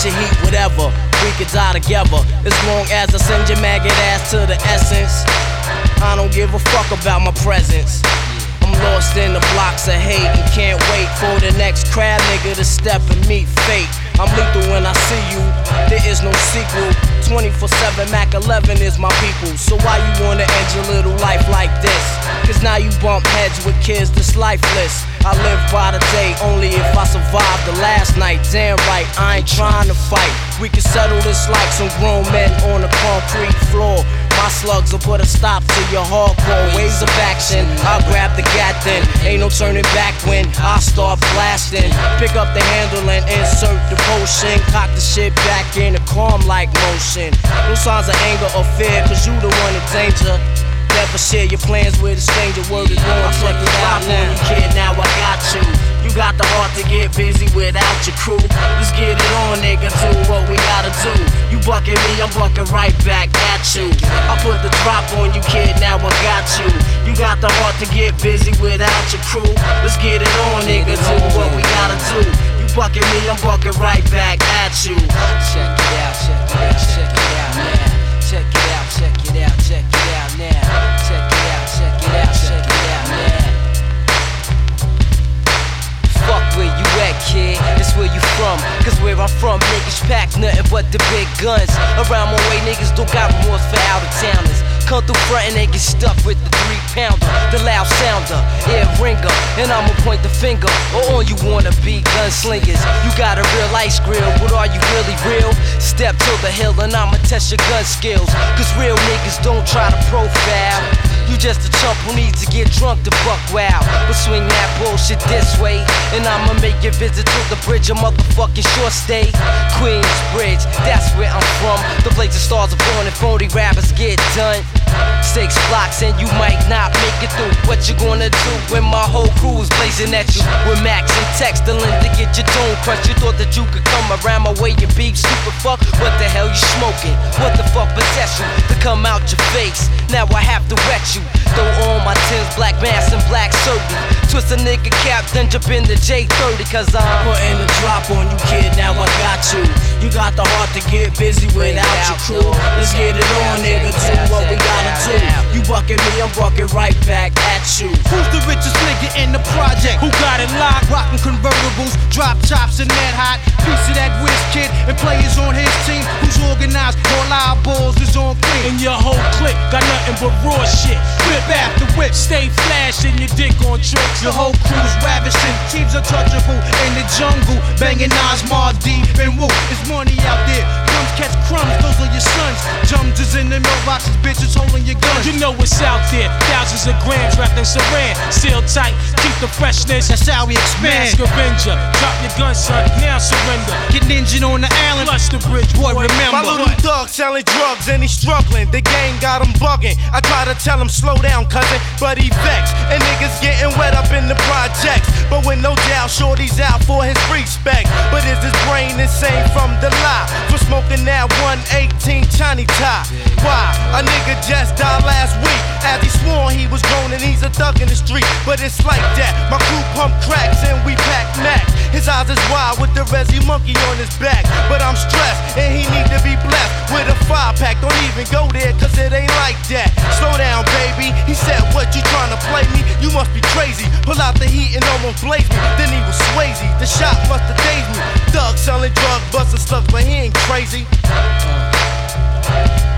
your heat, whatever. We could die together as long as I send your maggot ass to the essence. I don't give a fuck about my presence. I'm lost in the blocks of hate and can't wait for the next crab nigga to step and meet fate. I'm lethal when I see you, there is no sequel. 24/7 Mac 11 is my people. So why you wanna end your little life like this? Cause now you bump heads with kids that's lifeless. I live by the day only if I survive the last night. Damn right, I ain't trying to fight. We can settle this like some grown men on a concrete floor. My slugs will put a stop to your hardcore ways of action. I'll grab the gat then, ain't no turning back when I start blasting. Pick up the handle and insert the potion. Cock the shit back in a calm-like motion. No signs of anger or fear, cause you the one in danger. Never share your plans with a stranger. Word is born, check it out now. Kid, now I got you. You got the heart to get busy without your crew. Let's get it on, nigga, do what we gotta do. You bucking me, I'm bucking right back at you. I put the drop on you, kid, now I got you. You got the heart to get busy without your crew. Let's get it on, nigga, do what we gotta do. You bucking me, I'm bucking right back at you. Check it out, check it out, check it out now. Check it out, check it out, check it out now. Check it out, check it out, check it out now. Fuck where you at, kid, it's where you from. Cause where I'm from, niggas pack nothing but the big guns. Around my way, niggas don't got remorse for out-of-towners. Come through front and they get stuffed with the 3-pounder, the loud sounder, ear ringer, and I'ma point the finger. Or on you wanna be gunslingers. You got a real ice grill, but are you really real? Step to the hill and I'ma test your gun skills. Cause real niggas don't try to profile. You just a chump who needs to get drunk to buck wild. But swing that bullshit this way, and I'ma make your visit to the bridge a motherfucking short stay. Queensbridge, that's where I'm from. The place the stars are born and phony rappers get done. 6 blocks and you might not make it through. What you gonna do when my whole crew is blazing at you? With Max and Tex dealing to get your dome crushed. You thought that you could come around my way and be stupid fuck? What the hell you smoking? What the fuck possessed you to come out your face? Now I have to wet you. Throw on my tins, black mask and black surgery. Twist a nigga cap, then jump in the J30. Cause I'm putting the drop on you, kid, now I got you. You got the heart to get busy without your crew. Let's get it on, nigga, do what we gotta do. You bucking me, I'm bucking right back at you. Who's the richest nigga in the project? Who got it locked? Rockin' convertibles, drop tops and that hot. Piece of that whiz kid and players on his team. Who's organized? All our balls is on clean. And your whole clique got nothing but raw shit. Whip after whip, Stay flashing your dick on tricks. the whole crew's ravishing. Teams untouchable in the jungle, banging Nas, Mars, D, and Woo. It's money out there. Crumbs catch crumbs, those are your sons. Jums is in the mailboxes, bitches holding your guns. You know what's out there. Thousands of grams wrapped in saran. Seal tight, keep the freshness. That's how we expand. Mask Avenger, drop your gun, son. Now surrender. Get ninja on the island. Plus the bridge, Boy, boy. remember. My little thug selling drugs and he's struggling. The gang got him bugging. I try to tell him slow down, cousin, but he vexed. And niggas getting wet up in the projects. But with no doubt, shorty's out for his respect. But is his brain insane from the lie? For smoking that 118 Chinese tie. Why? A nigga just died last week. As he swore he was grown and he's a thug in the street. But it's like that. My crew pump cracks and we pack Mac. His eyes is wide with the Resi monkey on his back. But I'm stressed and he need to be blessed with a 5-pack. Don't even go there cause it ain't like that. Slow down, baby. He said, what, you trying to play me? You must be crazy. Pull out the heat and almost blaze me. Then he was Swayze. The shot must have dazed me. Thug selling drugs, busting slugs, but he ain't crazy.